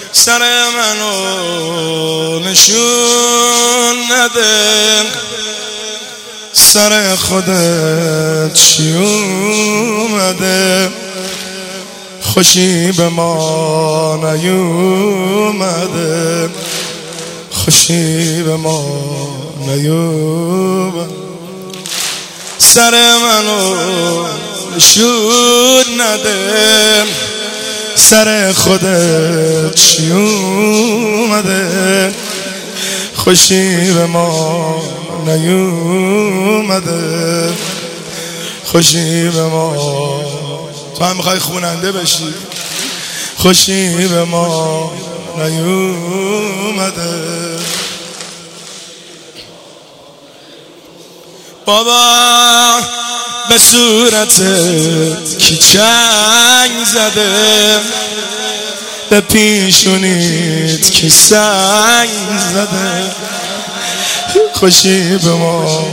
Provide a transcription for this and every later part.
سر منو نشون نده، سر خودت چی اومده؟ خوشی به ما نیومده، خوشی به ما نیومده. سر منو نشون نده، سر خودت چی اومده؟ خوشی به ما نیومده، خوشی به ما. تو هم میخوای خوننده بشی؟ خوشی به ما نیومده. بابا به صورتت کی چنگ زده؟ به پیشونیت کی سنگ زده؟ خوشی به ما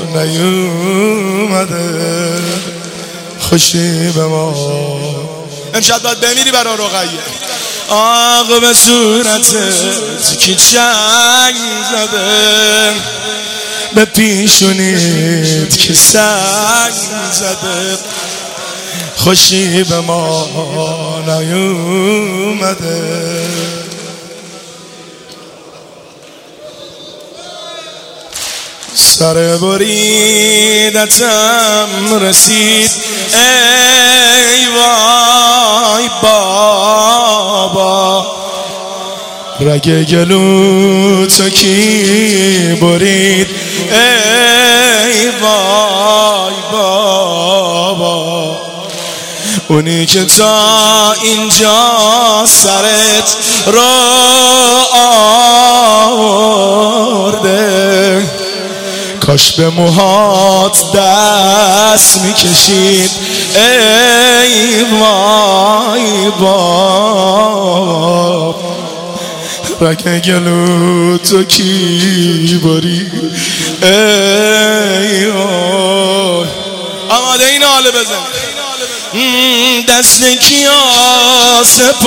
نیومده، خوشی به ما. امشب باید بمیری برا رقیه. آقا به صورتت کی چنگ زده؟ به پیشونیت کی سنگ زده؟ خوشی به ما نیومده. سر بریدتم رسید ای وای بابا، رگ گلو تو کی برید ای وای بابا؟ اونی که تا اینجا سرت رو آورده، کاش به موهات دست میکشید ای وای بابا. رگ گلو تو کی برید ای وای. آماده این حاله بزن. دست کیا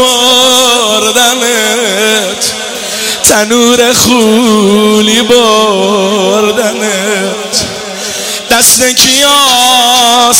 سپردمت، تنور خولی بردمت. دست کیا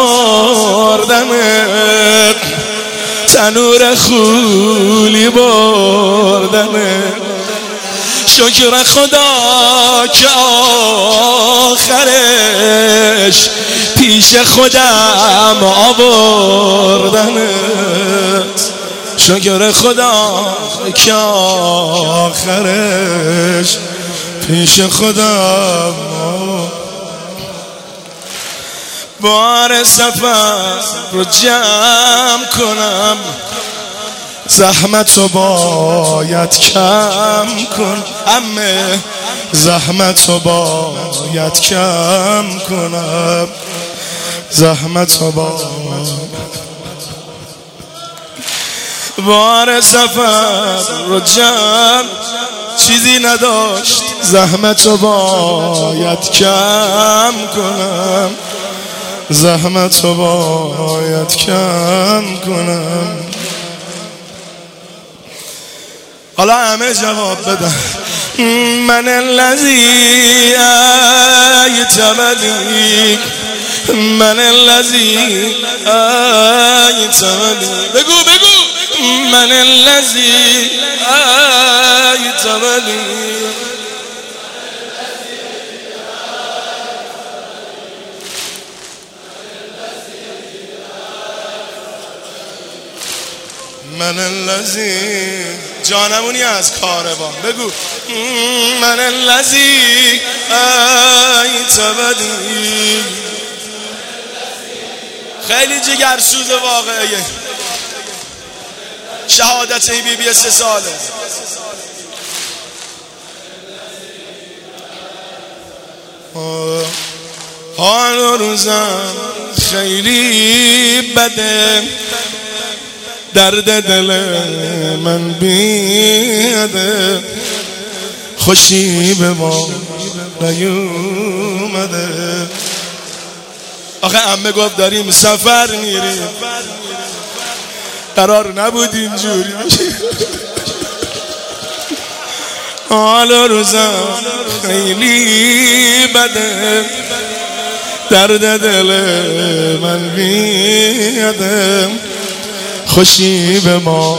سپردمت، تنور خولی بردمت. شکر خدا که آخرش پیش خودم آوردمت. شکر خدا که آخرش پیش خودم. بار سفر رو جمع کنم، زحمت رو باید کم کن. همه زحمت رو باید کم کنم، زحمت رو باید. بار سفر رو جمع چیزی نداشت، زحمت رو باید کم کنم، زحمت رو باید کم کنم. حالا همه جواب بدن. من الذی ایتمنی، من الذی ایتمنی. بگو بگو. من الذی ایتمنی، من الذی. جانمونی از کاروان. بگو. من الذی ایتمنی. خیلی جگرسوز واقعیه. شهادت بی 3 ساله. حال و روزم خیلی بده، درد دل من بیاده. خوشی به ما نیومده. آخه عمه گفت داریم سفر میریم، قرار نبود اینجوری بشه. حال روزم خیلی بده، درد دل من بیاده، خوشی به ما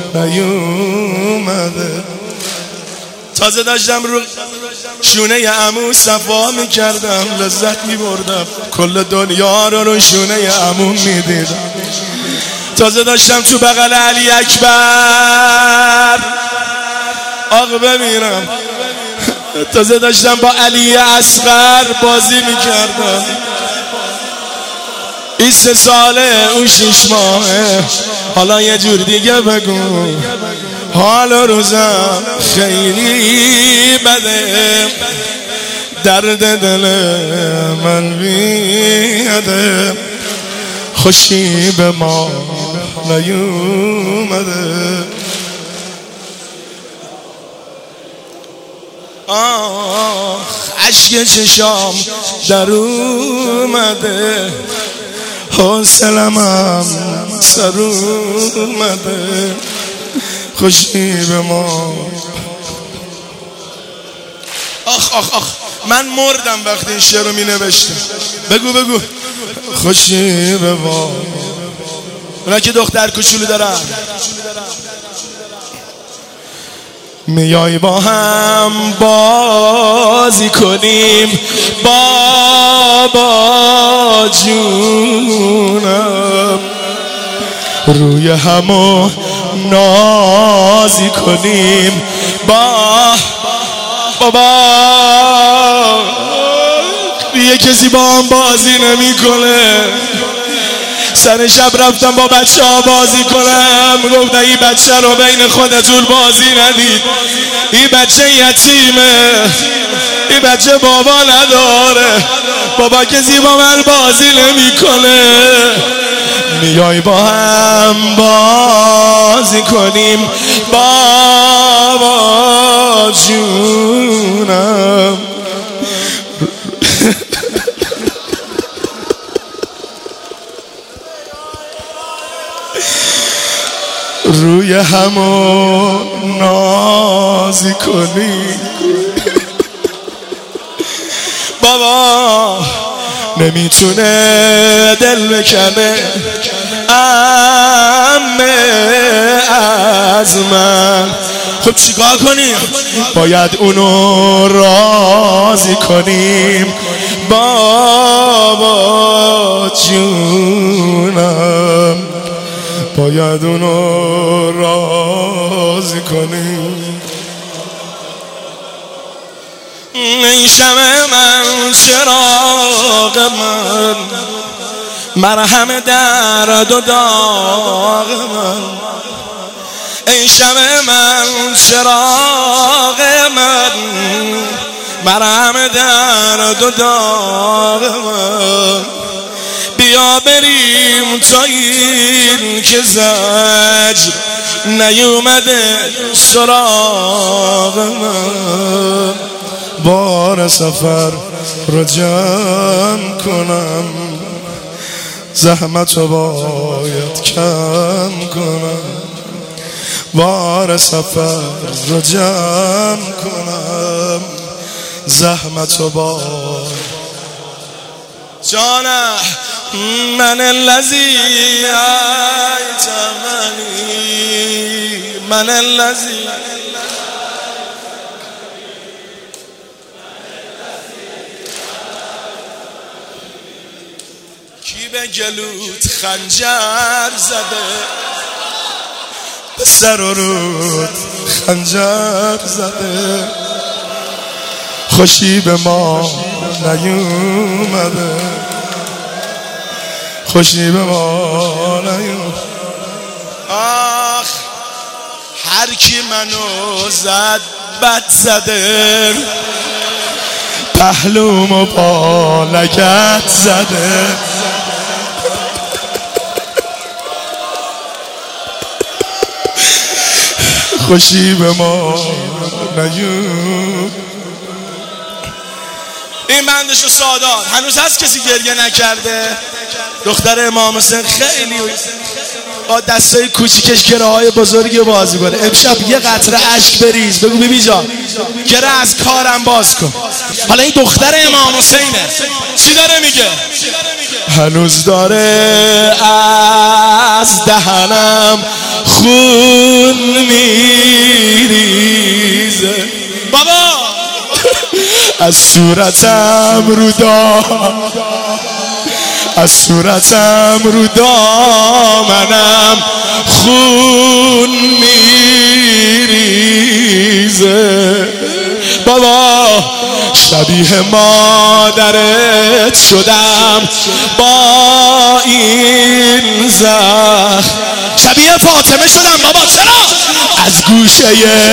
نیومده. تازه داشتم رو شونه عمو صفا میکردم، لذت میبردم، کل دنیا رو شونه عمو میدیدم. تازه داشتم تو بغل علی اکبر آق بمیرم، تازه داشتم با علی اصغر بازی میکردم. این 3 ساله اون 6 ماهه، حالا یه جور دیگه بگو. حال روزم خیلی بده، درد دل من بیاده، خوشی به ما نیومده. عشق چشام در اومده، حوصله‌ام سر اومده، خوشی به ما. آخ آخ آخ من مردم وقتی این شعر رو می نوشتم. بگو خوشی به ما. اونا که دختر کوچولو دارن میای با هم بازی کنیم بابا جونم، روی همو نازی کنیم بابا. یه کسی با هم بازی نمیکنه. سر شب رفتم با بچه ها بازی کنم، گفتن این بچه رو بین خودتون بازی ندید، این بچه یتیمه، این بچه بابا نداره، بابا کسی با من بازی نمیکنه. میای با هم بازی کنیم بابا جونم. روی همو نازی کنی بابا، نمیتونه دل بکنه عمه از من. خب چیکار کنیم؟ باید اونو راضی کنیم بابا جونم، باید اونو راضی کنیم. ای شمع من چراغ من، مرهم درد و داغ من. ای شمع من چراغ من، مرهم درد و داغ من. بیا بریم تا این که زجر نیومده سراغ من. بار سفر رو جمع کنم، زحمت رو باید کم کنم. بار سفر رو جمع کنم، زحمت رو باید. جانه من الذی ایتمنی، من الذی کی به گلوت خنجر زده، به سر و رود خنجر زده، خوشی به ما نیومده، خوشی به ما نیومده. آخ هر کی منو زد بد زده، پهلومو با لگد زده. خوشی به ما نیومده. این بندشو سادات هنوز هست کسی گریه نکرده؟ دختر امام حسین خیلی با دستای کوچیکش گره های بزرگی بازی کنه. امشب یه قطره اشک بریز، بگو بیبی جان گره از کارم باز کن. حالا این دختر امام حسینه چی داره میگه؟ هنوز داره از دهنم خون میریزه بابا، از صورتم رو از صورتم رو دامنم خون میریزه بابا، شبیه مادرت شدم با این زخم، شبیه فاطمه شدم بابا. چرا؟ از گوشه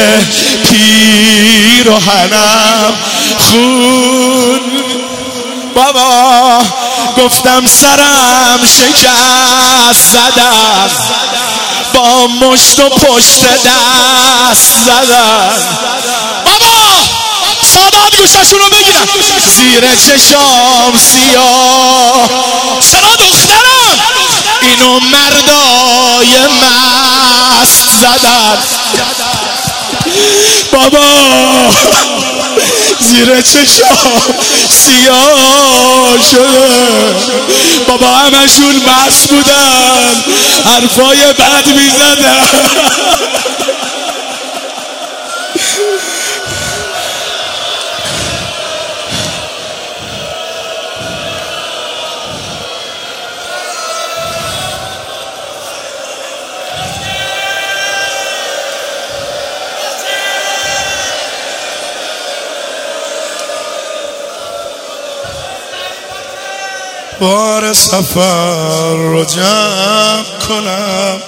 پیراهنم خون بابا، گفتم سرم شکست زدم با مشت و پشت دست زدم بابا. سادات گوشاشون رو بگیرم، زیر چشام سیاه. چرا دخترم؟ اینو مردای مست زدن بابا، زیر چشام سیاه شده بابا، همشون مست بودن حرفای بد میزدن. بار سفر رو جمع کنم،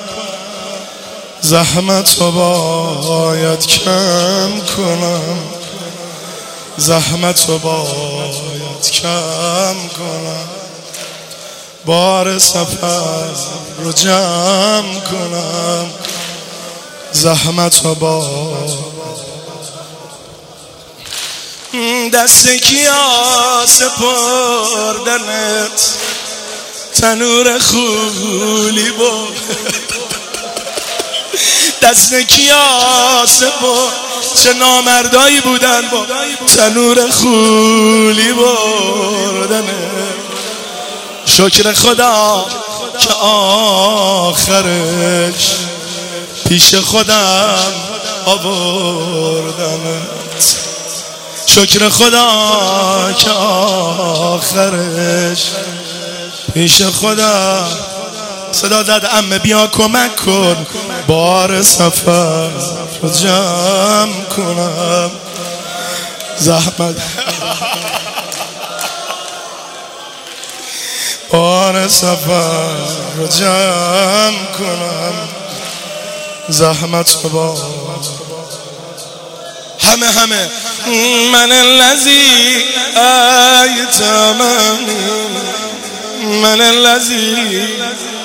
زحمت رو باید کم کنم، زحمت رو باید کم کنم. بار سفر رو جمع کنم، زحمت رو باید. دست کیا سپردنت تنور خولی بود، دست کیا سپرد، چه نامردایی بودن با تنور خولی بردنه. شکر خدا که آخرش پیش خودم آوردمت، شکر خدا که آخرش پیش خدا. صدا زد عمه بیا کمک کن، بار سفر رو جمع کنم، زحمت بار سفر رو جمع کنم، زحمت رو با همه من الذی ایتمنی، من الذی